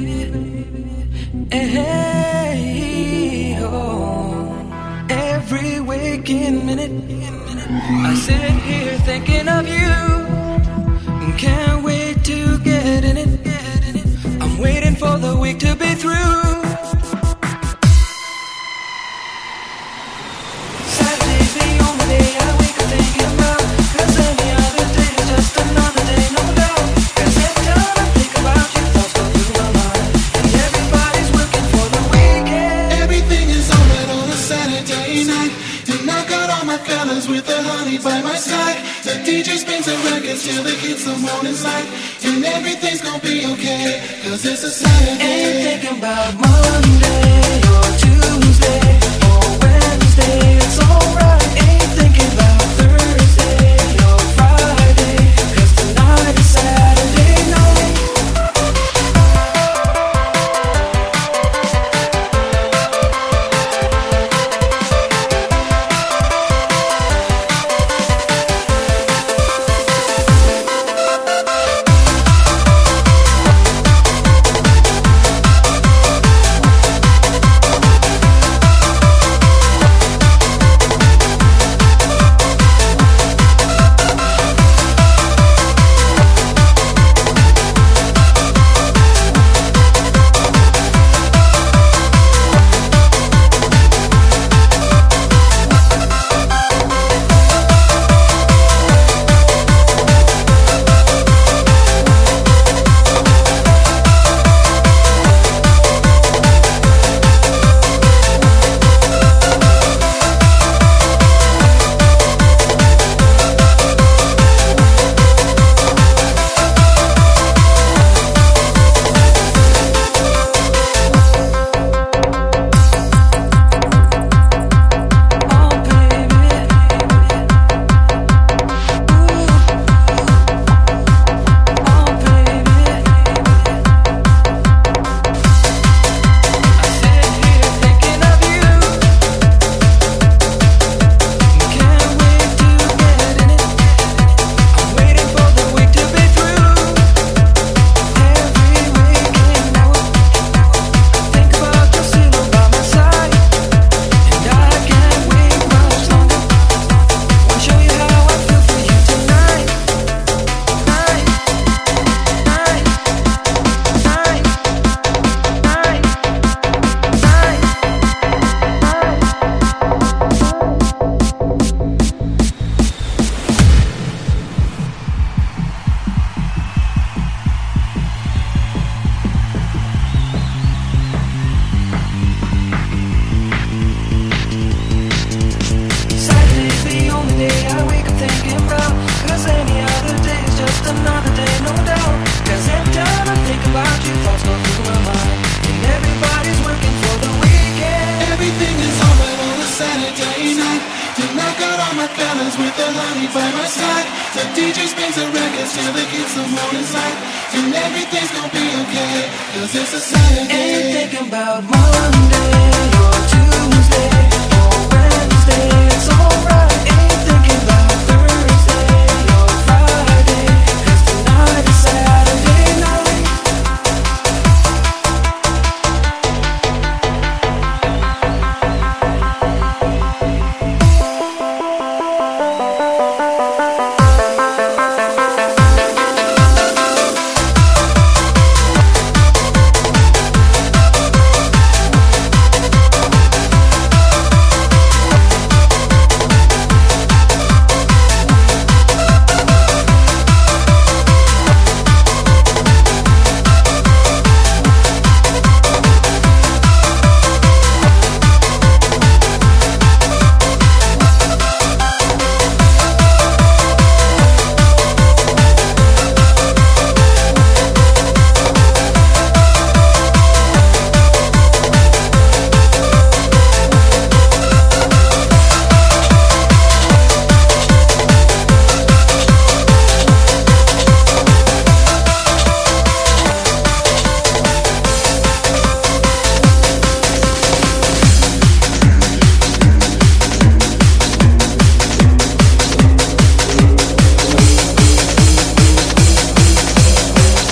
Hey, oh. Every waking minute, I sit here thinking of you. Can't wait to get in it. I'm waiting for the week to be through. Saturday's the only day I wake up thinking about, 'cause any other day is just another day, no doubt. 'Cause every time I think about you, thoughts go through my mind, and everybody's working for the weekend. Everything is alright on a Saturday night, and I got all my fellas with the honey by my side. The DJ spins the records till it hits the morning light, and everything's gonna be okay, 'cause it's a Saturday. Ain't thinking about Monday or Tuesday or Wednesday, it's alright. Ain't thinking about Thursday or Friday, 'cause tonight is Saturday night. With the honey by my side, the DJ spins the records till it gets the morning light, and everything's gonna be okay, 'cause it's a Saturday. Ain't thinking about Monday or